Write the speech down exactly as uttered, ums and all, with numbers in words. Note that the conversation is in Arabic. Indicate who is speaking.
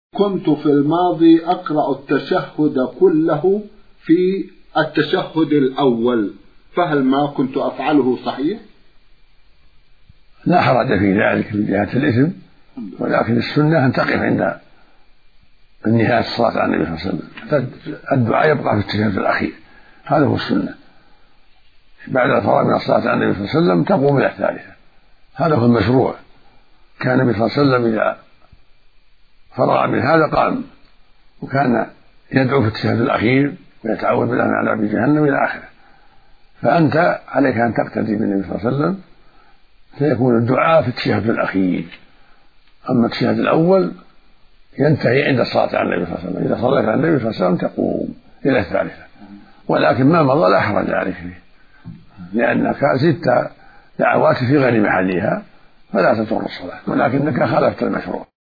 Speaker 1: كنت في الماضي أقرأ التشهد كله في التشهد الأول، فهل ما كنت أفعله صحيح؟
Speaker 2: لا حرج في ذلك من جهة الإثم، ولكن السنة أن تقف عند نهاية الصلاة على النبي صلى الله عليه وسلم، الدعاء يبقى في التشهد الأخير، هذا هو السنة. بعد الفراغ من الصلاة على النبي صلى الله عليه وسلم تقوم إلى الثالثة، هذا هو المشروع. كان النبي صلى الله عليه وسلم إذا فرغ من هذا قام وكان يدعو في التشهد الأخير ويتعوذ بالله من عذاب جهنم إلى آخره. فأنت عليك أن تقتدي بالنبي صلى الله عليه وسلم، فيكون الدعاء في التشهد الأخير. أما التشهد الأول ينتهي عند الصلاة على النبي صلى الله عليه وسلم، إذا صليت على النبي صلى الله عليه وسلم تقوم إلى الثالثة، ولكن ما مضى لا حرج عليك فيه، لأنك زدت دعوات في غير محلها فلا تضر الصلاة، ولكنك خالفت المشروع.